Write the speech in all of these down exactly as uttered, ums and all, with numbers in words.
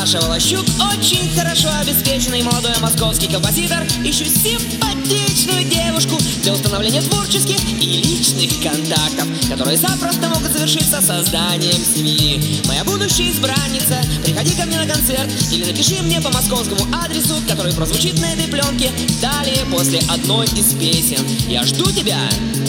Саша Волощук, очень хорошо обеспеченный молодой московский композитор. Ищу симпатичную девушку для установления творческих и личных контактов, которые запросто могут завершиться созданием семьи. Моя будущая избранница, приходи ко мне на концерт или напиши мне по московскому адресу, который прозвучит на этой пленке далее после одной из песен. Я жду тебя!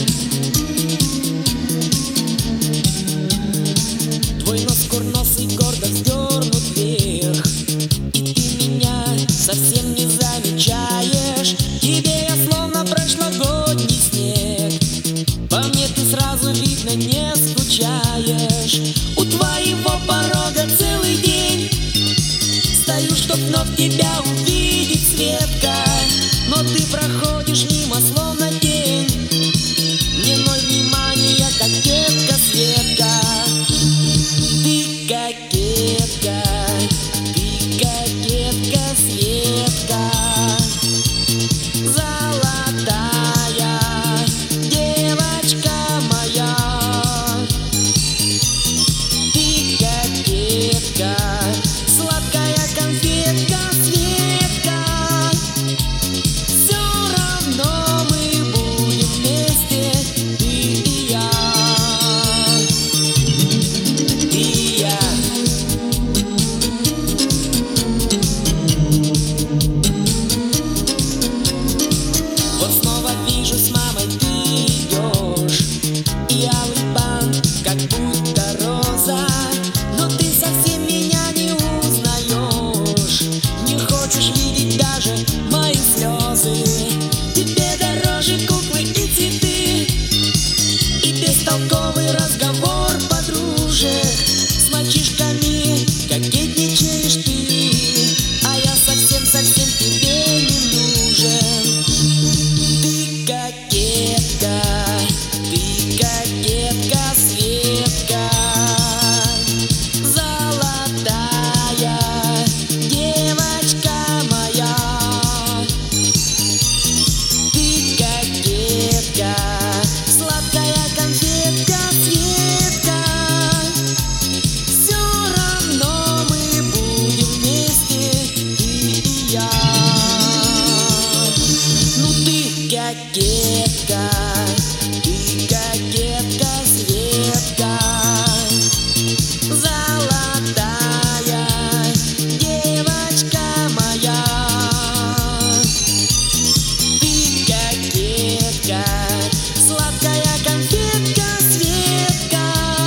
Твой нос курносый гордо вздернут вверх, и ты меня совсем не замечаешь. Тебе я словно прошлогодний снег, по мне ты сразу видно не скучаешь. У твоего порога целый день стою, чтоб вновь тебя увидеть, Светка, но ты проходишь мимо словно тень. Мне ноль внимания, кокетка Светка. Ты кокетка, ты кокетка Светка, золотая девочка моя. Ты кокетка, сладкая конфетка Светка. Все равно мы будем вместе, ты и я. Ты и я. Вот снова вижу, с мамой ты идешь, и алый бант, как будто роза, но ты совсем меня не узнаешь. Не хочешь видеть даже мои слезы. Тебе дороже куклы и цветы, и бестолковый разговор подружек. С мальчишками кокетничаешь ты, а я совсем-совсем тебе не нужен. Ты кокетка, ты кокетка Светка, золотая девочка моя. Ты кокетка, сладкая конфетка Светка. Все равно мы будем вместе, ты и я. Ну ты кокетка, ты кокетка Светка, золотая девочка моя. Ты кокетка, сладкая конфетка Светка.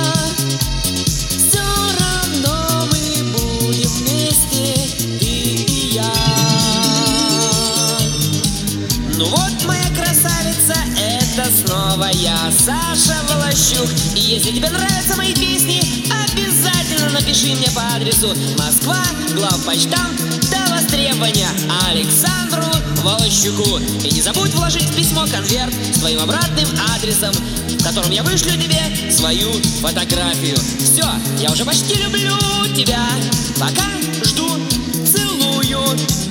Все равно мы будем вместе, ты и я. Ну вот, моя красавица, это снова я, Саша Волощук. И если тебе нравятся мои песни, обязательно напиши мне по адресу Москва, главпочтамт, до востребования, Александру Волощуку. И не забудь вложить в письмо конверт с твоим обратным адресом, в котором я вышлю тебе свою фотографию. Все, я уже почти люблю тебя. Пока, жду, целую.